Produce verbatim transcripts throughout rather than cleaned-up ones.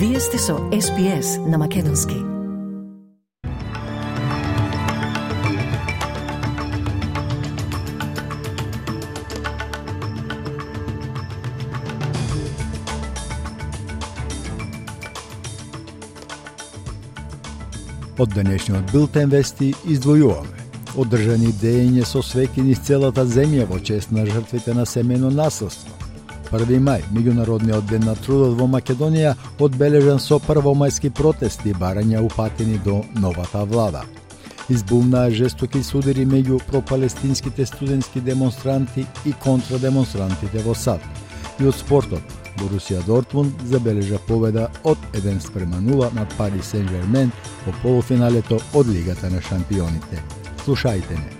Вие сте со Ес Би Ес на Македонски. Од денешниот билтен вести издвојуваме одржани дејање со свеќи низ целата земја во чест на жртвите на семејно насилство. први мај, меѓународниот ден на трудот во Македонија, одбележан со првомајски протести и барања упатени до новата влада. Избумнаа жестоки судири меѓу пропалестинските студентски демонстранти и контрадемонстрантите во САД. И од спортот, Борусија Дортмунд забележа победа од еден спрема нула над Пари Сен-Жермен во полуфиналето од Лигата на шампионите. Слушајте не.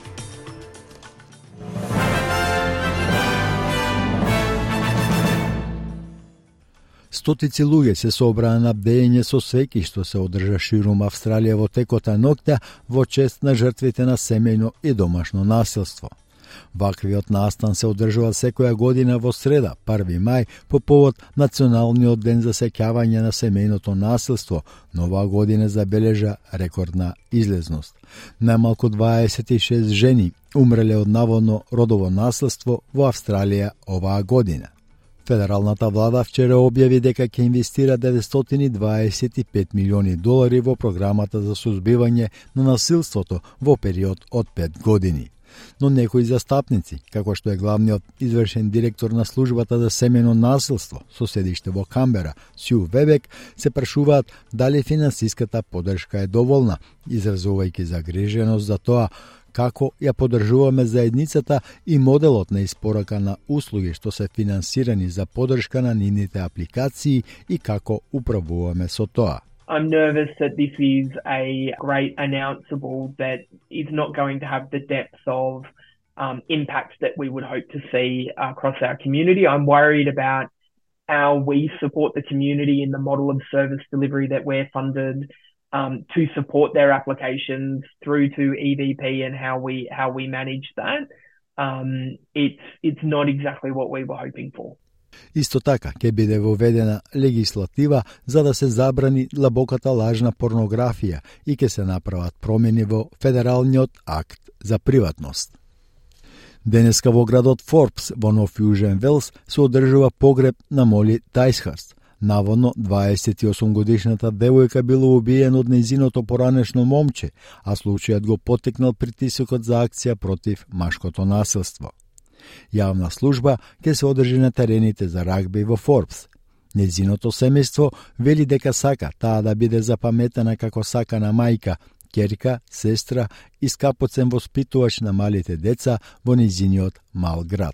Стотици луѓе се собраа на бдење со свеќи што се одржа ширум Австралија во текот на ноќта во чест на жртвите на семејно и домашно насилство. Ваквиот настан се одржува секоја година во среда, први мај, по повод Националниот ден за сеќавање на семејното насилство, но оваа година забележа рекордна излезност. Најмалку дваесет и шест жени умреле од наводно родово насилство во Австралија оваа година. Федералната влада вчера објави дека ќе инвестира деветстотини и дваесет и пет милиони долари во програмата за сузбивање на насилството во период од пет години. Но некои застапници, како што е главниот извршен директор на службата за семејно насилство со седиште во Камбера, Сју Вебек, се прашуваат дали финансиската поддршка е доволна, изразувајќи загриженост за тоа како ја поддржуваме заедницата и моделот на испорака на услуги што се финансирани за поддршка на нивните апликации и како управуваме со тоа. I'm nervous that this is a great announceable that is not going to have the depth of um, impact that we would hope to see across our community. I'm worried about how we support the community in the model of service delivery that we're funded um, to support their applications through to E V P and how we how we manage that. Um, it's it's not exactly what we were hoping for. Исто така, ќе биде воведена легислатива за да се забрани длабоката лажна порнографија и ќе се направат промени во Федералниот акт за приватност. Денеска во градот Форбс во Нов Јужен Велс се одржува погреб на Моли Тајсхарст. Наводно, дваесет и осум годишната девојка била убиена од нејзиното поранешно момче, а случајот го поттикнал притисокот за акција против машкото насилство. Јавна служба ќе се одржи на терените за рагби во Форбс. Нејзиното семејство вели дека сака таа да биде запаметена како сакана мајка, ќерка, сестра и скапоцен воспитувач на малите деца во нејзиниот мал град.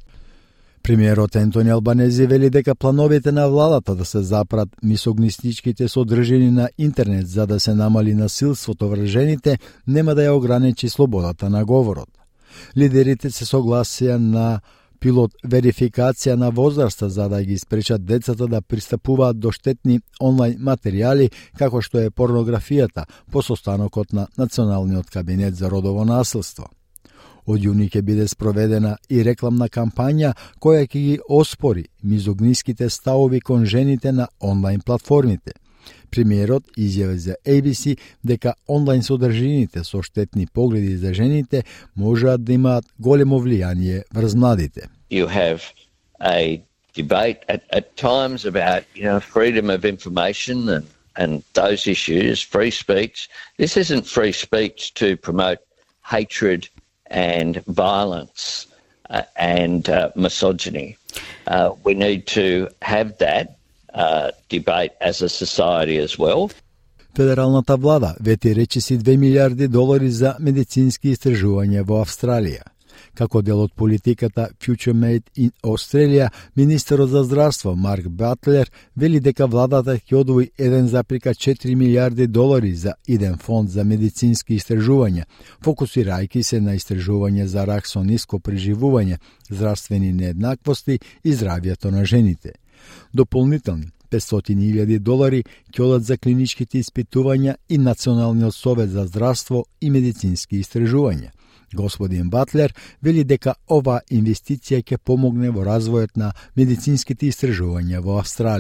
Премиерот Ентони Албанези вели дека плановите на владата да се запрат мисогнистичките содржини на интернет за да се намали насилството врз жените нема да ја ограничи слободата на говорот. Лидерите се согласија на пилот верификација на возраста за да ги спречат децата да пристапуваат до штетни онлайн материјали како што е порнографијата по состанокот на Националниот кабинет за родово насилство. Од јуни ќе биде спроведена и рекламна кампања која ќе ги оспори мизогниските ставови кон жените на онлайн платформите. Премиерот изјави за A B C дека онлайн содржините со штетни погледи за жените можат да имаат големо влијание врз младите. You have a debate at, at times about, you know, freedom of information and, and those issues, free speech. This isn't free speech to promote hatred and violence uh, and uh, misogyny. Uh, we need to have that Uh, debate as a society as well. Федералната влада вети речиси две милиарди долари за медицински истражувања во Австралија. Како дел од политиката Future Made in Australia, министерот за здравство Марк Батлер вели дека владата ќе одвои еден зарез четири милиарди долари за иден фонд за медицински истражувања, фокусирајќи се на истражување за рак со ниско преживување, здравствени нееднаквости и здравјето на жените. Дополнителни петстотини илјади долари ќе одат за клиничките испитувања и Националниот совет за здравство и медицински истражувања. Господин Батлер вели дека оваа инвестиција ќе помогне во развојот на медицинските истражувања во Австралија.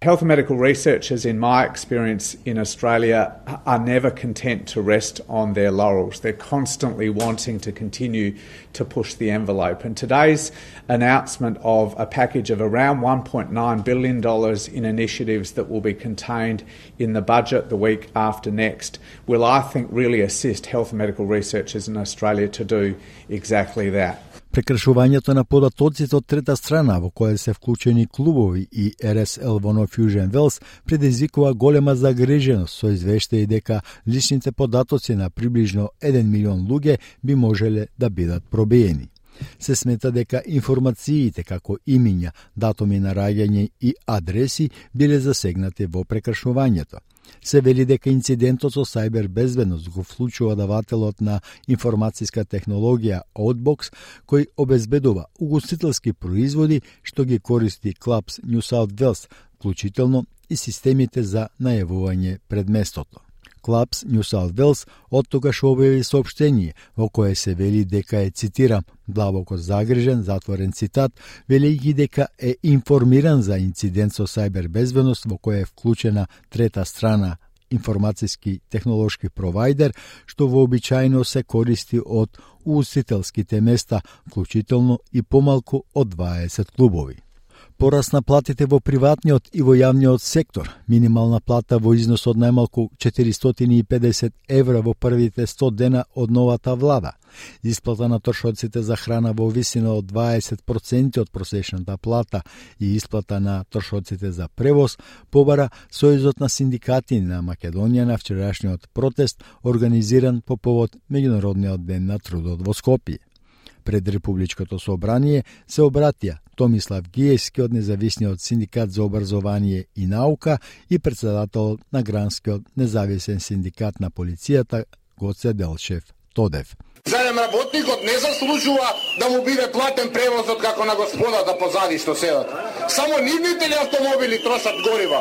Health and medical researchers, in my experience in Australia, are never content to rest on their laurels. They're constantly wanting to continue to push the envelope. And today's announcement of a package of around one point nine billion dollars in initiatives that will be contained in the budget the week after next will, I think, really assist health and medical researchers in Australia to do exactly that. Прекршувањето на податоците од трета страна во која се вклучени клубови и Р С Л во Нов Јужен Велс предизвикува голема загриженост со извештаи дека личните податоци на приближно еден милион луѓе би можеле да бидат пробиени. Се смета дека информациите како имиња, датуми на раѓање и адреси биле засегнати во прекршувањето. Се вели дека инцидентот со сајбер безбедност го вклучува давателот на информацијска технологија Outbox, кој обезбедува угостителски производи што ги користи Clubs New South Wales, вклучително и системите за најавување пред местото. Clubs New South Wales оттогаш објави соопштение во кое се вели дека е, цитирам, длабоко загрижен, затворен цитат, велејќи дека е информиран за инцидент со сајбер безбедност во која е вклучена трета страна, информацијски технолошки провајдер, што вообичајно се користи од угостителските места, вклучително и помалку од дваесет клубови. Пораст на платите во приватниот и во јавниот сектор, минимална плата во износ од најмалку четиристотини и педесет евра во првите сто дена од новата влада, исплата на трошоците за храна во висина од дваесет проценти од просечната плата и исплата на трошоците за превоз, побара Сојузот на синдикати на Македонија на вчерашниот протест организиран по повод Меѓународниот ден на трудот во Скопје. Пред Републичкото собрание се обратија Томислав Гиевски од Независниот синдикат за образование и наука и председател на Гранскиот независен синдикат на полицијата Гоце Делшев Тодев. Зарем работникот не заслужува да му биде платен превозот како на господата позади што седат. Само нивните ли автомобили трошат горива?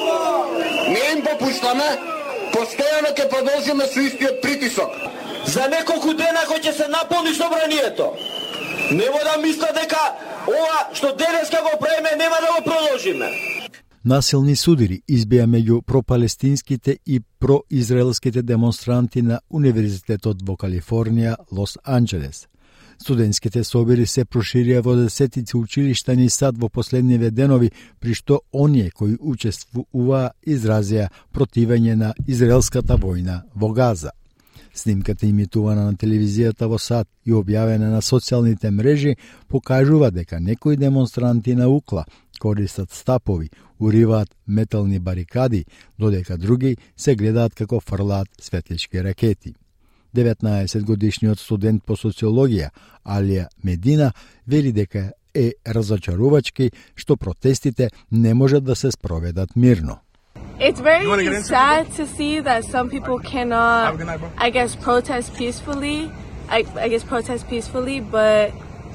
Не им попуштаме, постојано ќе продолжиме со истиот притисок. За неколку дена кој ќе се наполни собранието. Нема да мисля дека ова што денеска го правиме нема да го продолжиме. Насилни судири избија меѓу пропалестинските и произраелските демонстранти на Универзитетот во Калифорнија, Лос Анџелес. Студентските собири се проширија во десетици училишта низ САД во последниве денови, при што оние кои учествуваа изразија противење на израелската војна во Газа. Снимката имитувана на телевизијата во САД и објавена на социјалните мрежи покажува дека некои демонстранти на УКЛА користат стапови, уриваат метални барикади, додека други се гледаат како фрлаат светлички ракети. деветнаесетгодишниот студент по социологија Алија Медина вели дека е разочарувачки што протестите не можат да се спроведат мирно. It's very sad to see that some people cannot, I guess, protest peacefully. I, I guess protest peacefully, but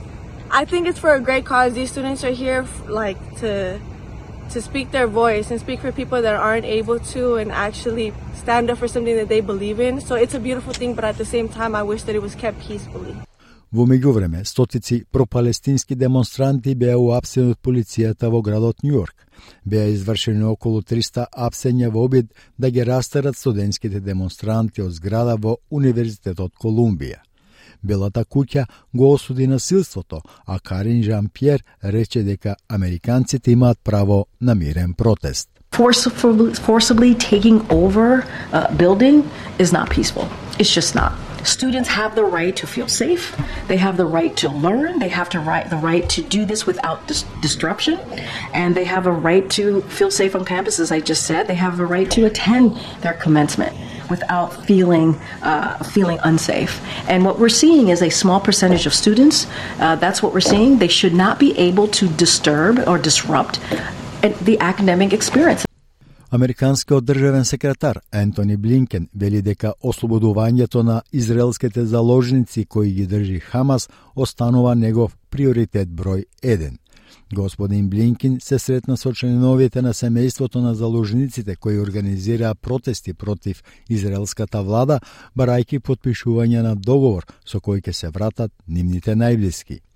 I think it's for a great cause. These students are here, like, to to speak their voice and speak for people that aren't able to, and actually stand up for something that they believe in. So it's a beautiful thing, but at the same time, I wish that it was kept peacefully. Во меѓувреме, стотици пропалестински демонстранти беа уапсени од полицијата во градот Њујорк. Беа извршени околу триста апсења во обид да ги растерат студентските демонстранти од зграда во Универзитетот Колумбија. Белата куќа го осуди насилството, а Карин Жан-Пјер рече дека американците имаат право на мирен протест. Forcibly, forcibly taking over a building is not peaceful. It's just not. Students have the right to feel safe. They have the right to learn. They have to right, the right to do this without dis- disruption. And they have a right to feel safe on campus, as I just said. They have a right to attend their commencement without feeling uh, feeling unsafe. And what we're seeing is a small percentage of students. Uh, that's what we're seeing. They should not be able to disturb or disrupt the academic experience. Американскиот државен секретар Ентони Блинкен вели дека ослободувањето на израелските заложници кои ги држи Хамас останува негов приоритет број еден. Господин Блинкен се сретна со членовите на семејството на заложниците кои организираа протести против израелската влада, барајќи потпишување на договор со кој ќе се вратат нивните најблиски.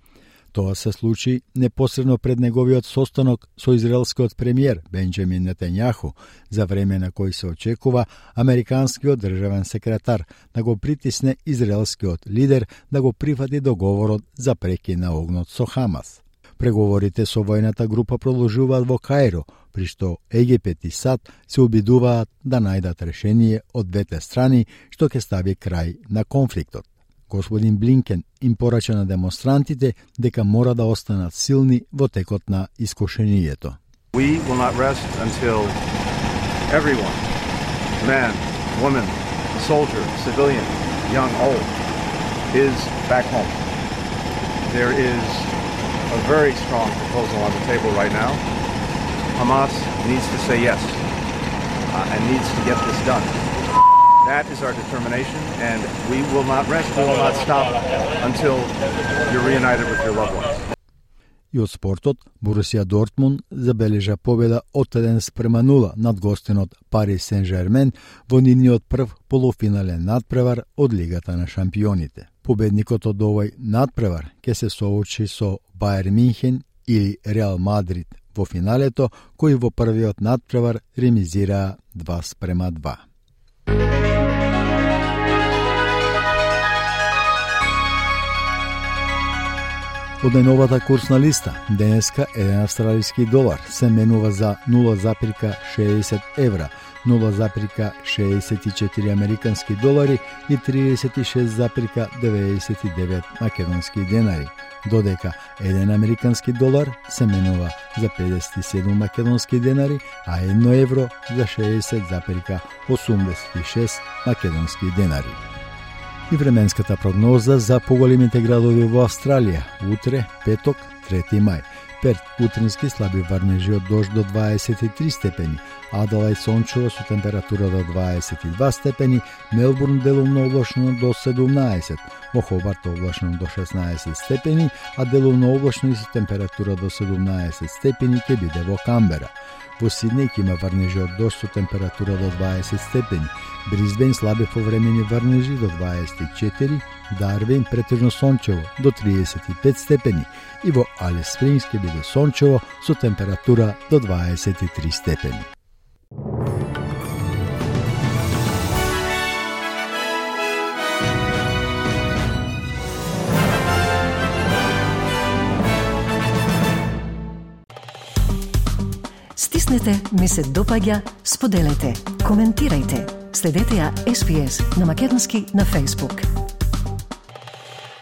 Тоа се случи непосредно пред неговиот состанок со израелскиот премиер Бенџамин Нетањаху, за време на кој се очекува американскиот државен секретар да го притисне израелскиот лидер да го прифати договорот за прекин на огнот со Хамас. Преговорите со војната група продолжуваат во Каиро, при што Египет и САД се обидуваат да најдат решение од двете страни што ќе стави крај на конфликтот. Господин Блинкен им порача на демонстрантите дека мора да останат силни во текот на искушението. We will not rest until everyone, man, woman, soldier, civilian, young, old, is back home. There is a very strong proposal on the table right now. Hamas needs to say yes uh, and needs to get this done. That is our determination, and we will not rest, we will not stop until you're reunited with your loved ones. И од спортот, Борусија Дортмунд забележа победа од еден спрема нула над гостинот Парис Сен-Жермен во нивниот прв полуфинален надпревар од Лигата на шампионите. Победникот од овој надпревар ќе се соочи со Бајер Минхен или Реал Мадрид во финалето, кои во првиот надпревар ремизираа два спрема два. Од најновата курсна листа, денеска еден австралиски долар се менува за нула запирка шеесет евра, нула запирка шеесет и четири американски долари и тридесет и шест запирка деветдесет и девет македонски денари, додека еден американски долар се менува за педесет и седум македонски денари, а едно евро за шеесет запирка осумдесет и шест македонски денари. И временската прогноза за поголемите градови во Австралија. Утре, петок, трети мај. Перт, утрински слаби врнежи од дожд до дваесет и три степени. Аделајд сончево со температура до дваесет и два степени. Мелбурн делумно облачно до седумнаесет. Во Хобарт облачно до шеснаесет степени, а делумно облачно и со температура до седумнаесет степени ќе биде во Камбера. Во Сиднеј ќе има врнежи од дожд со температура до дваесет степени. Брисбен слаби повремени врнежи до дваесет и четири, Дарвин претежно сончево до тридесет и пет степени и во Алис Спрингс ќе биде сончево со температура до дваесет и три степени. Стиснете, ми се допаѓа, споделете, коментирајте. Следете ја Ес Би Ес на македонски на Facebook.